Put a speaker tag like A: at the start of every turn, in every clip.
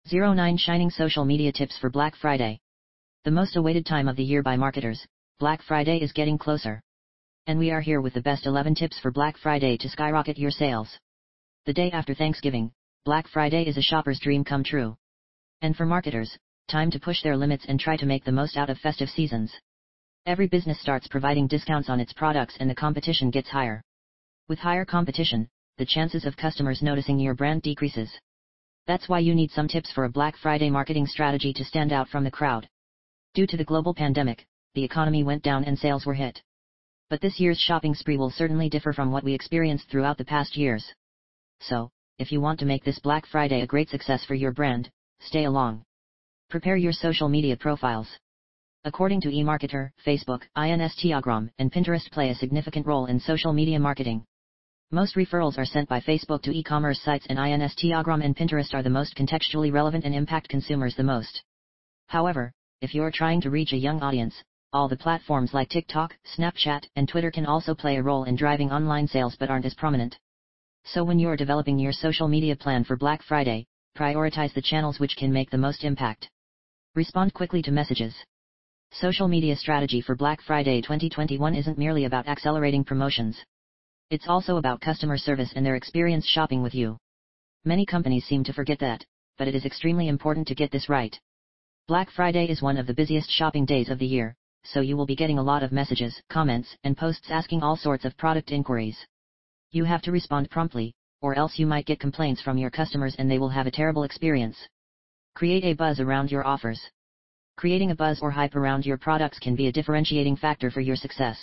A: 09 Shining Social Media Tips for Black Friday. The most awaited time of the year by marketers, Black Friday is getting closer. And we are here with the best 11 tips for Black Friday to skyrocket your sales. The day after Thanksgiving, Black Friday is a shopper's dream come true. And for marketers, time to push their limits and try to make the most out of festive seasons. Every business starts providing discounts on its products and the competition gets higher. With higher competition, the chances of customers noticing your brand decreases. That's why you need some tips for a Black Friday marketing strategy to stand out from the crowd. Due to the global pandemic, the economy went down and sales were hit. But this year's shopping spree will certainly differ from what we experienced throughout the past years. So, if you want to make this Black Friday a great success for your brand, stay along. Prepare your social media profiles. According to eMarketer, Facebook, Instagram, and Pinterest play a significant role in social media marketing. Most referrals are sent by Facebook to e-commerce sites, and Instagram and Pinterest are the most contextually relevant and impact consumers the most. However, if you're trying to reach a young audience, all the platforms like TikTok, Snapchat, and Twitter can also play a role in driving online sales but aren't as prominent. So when you're developing your social media plan for Black Friday, prioritize the channels which can make the most impact. Respond quickly to messages. Social media strategy for Black Friday 2021 isn't merely about accelerating promotions. It's also about customer service and their experience shopping with you. Many companies seem to forget that, but it is extremely important to get this right. Black Friday is one of the busiest shopping days of the year, so you will be getting a lot of messages, comments, and posts asking all sorts of product inquiries. You have to respond promptly, or else you might get complaints from your customers and they will have a terrible experience. Create a buzz around your offers. Creating a buzz or hype around your products can be a differentiating factor for your success.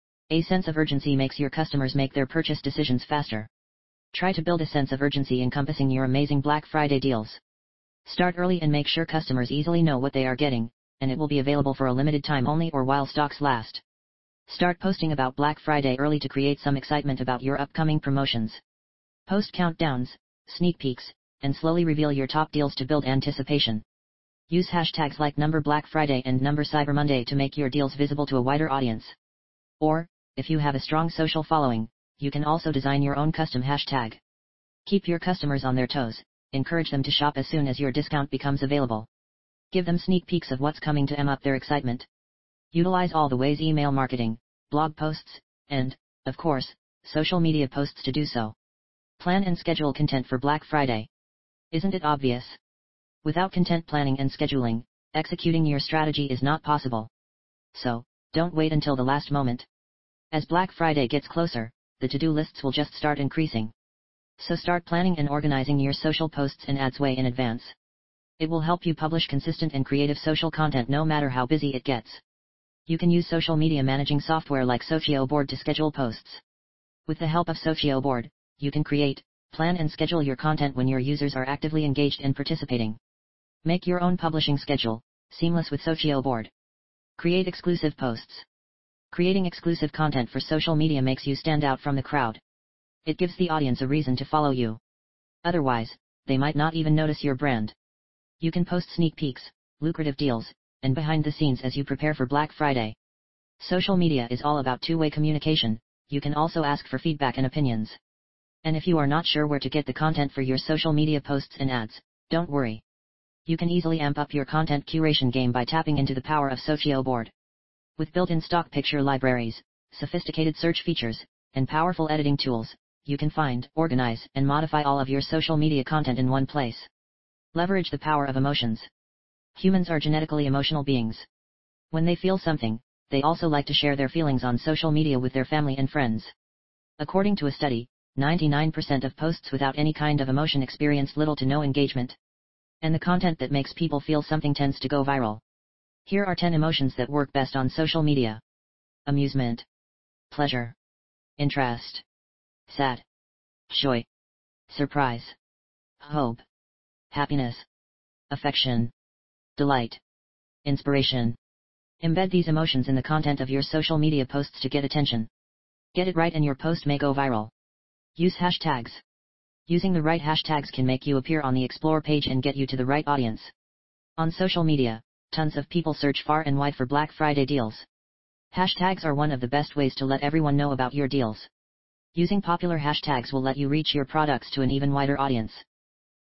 A: A sense of urgency makes your customers make their purchase decisions faster. Try to build a sense of urgency encompassing your amazing Black Friday deals. Start early and make sure customers easily know what they are getting, and it will be available for a limited time only or while stocks last. Start posting about Black Friday early to create some excitement about your upcoming promotions. Post countdowns, sneak peeks, and slowly reveal your top deals to build anticipation. Use hashtags like #Black Friday and #Cyber Monday to make your deals visible to a wider audience. Or, if you have a strong social following, you can also design your own custom hashtag. Keep your customers on their toes, encourage them to shop as soon as your discount becomes available. Give them sneak peeks of what's coming to amp up their excitement. Utilize all the ways: email marketing, blog posts, and, of course, social media posts to do so. Plan and schedule content for Black Friday. Isn't it obvious? Without content planning and scheduling, executing your strategy is not possible. So, don't wait until the last moment. As Black Friday gets closer, the to-do lists will just start increasing. So start planning and organizing your social posts and ads way in advance. It will help you publish consistent and creative social content no matter how busy it gets. You can use social media managing software like Socioboard to schedule posts. With the help of Socioboard, you can create, plan and schedule your content when your users are actively engaged and participating. Make your own publishing schedule, seamless with Socioboard. Create exclusive posts. Creating exclusive content for social media makes you stand out from the crowd. It gives the audience a reason to follow you. Otherwise, they might not even notice your brand. You can post sneak peeks, lucrative deals, and behind the scenes as you prepare for Black Friday. Social media is all about two-way communication. You can also ask for feedback and opinions. And if you are not sure where to get the content for your social media posts and ads, don't worry. You can easily amp up your content curation game by tapping into the power of Socioboard. With built-in stock picture libraries, sophisticated search features, and powerful editing tools, you can find, organize, and modify all of your social media content in one place. Leverage the power of emotions. Humans are genetically emotional beings. When they feel something, they also like to share their feelings on social media with their family and friends. According to a study, 99% of posts without any kind of emotion experience little to no engagement. And the content that makes people feel something tends to go viral. Here are 10 emotions that work best on social media. Amusement, pleasure, interest, sad, joy, surprise, hope, happiness, affection, delight, inspiration. Embed these emotions in the content of your social media posts to get attention. Get it right and your post may go viral. Use hashtags. Using the right hashtags can make you appear on the Explore page and get you to the right audience. On social media, tons of people search far and wide for Black Friday deals. Hashtags are one of the best ways to let everyone know about your deals. Using popular hashtags will let you reach your products to an even wider audience.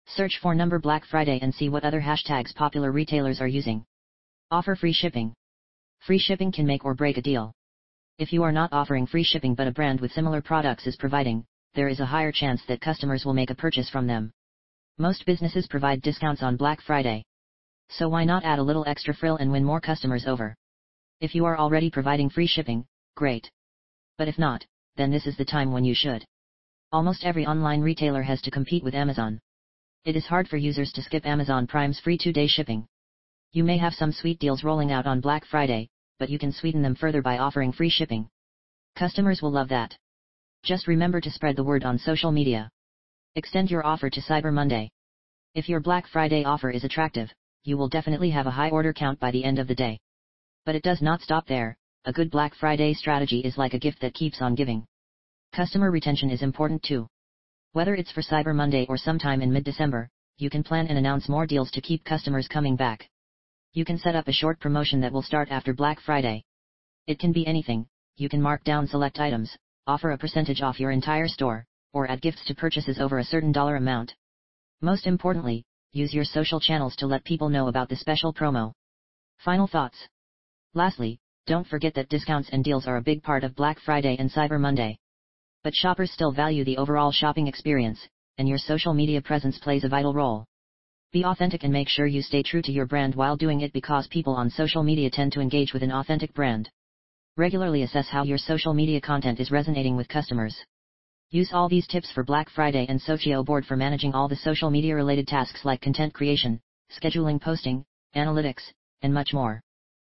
A: Search for number Black Friday and see what other hashtags popular retailers are using. Offer free shipping. Free shipping can make or break a deal. If you are not offering free shipping but a brand with similar products is providing, there is a higher chance that customers will make a purchase from them. Most businesses provide discounts on Black Friday. So why not add a little extra frill and win more customers over? If you are already providing free shipping, great. But if not, then this is the time when you should. Almost every online retailer has to compete with Amazon. It is hard for users to skip Amazon Prime's free 2-day shipping. You may have some sweet deals rolling out on Black Friday, but you can sweeten them further by offering free shipping. Customers will love that. Just remember to spread the word on social media. Extend your offer to Cyber Monday. If your Black Friday offer is attractive, you will definitely have a high order count by the end of the day. But it does not stop there. A good Black Friday strategy is like a gift that keeps on giving. Customer retention is important too. Whether it's for Cyber Monday or sometime in mid-December, you can plan and announce more deals to keep customers coming back. You can set up a short promotion that will start after Black Friday. It can be anything. You can mark down select items, offer a percentage off your entire store, or add gifts to purchases over a certain dollar amount. Most importantly, use your social channels to let people know about the special promo. Final thoughts. Lastly, don't forget that discounts and deals are a big part of Black Friday and Cyber Monday. But shoppers still value the overall shopping experience, and your social media presence plays a vital role. Be authentic and make sure you stay true to your brand while doing it because people on social media tend to engage with an authentic brand. Regularly assess how your social media content is resonating with customers. Use all these tips for Black Friday and Socio Board for managing all the social media related tasks like content creation, scheduling posting, analytics, and much more.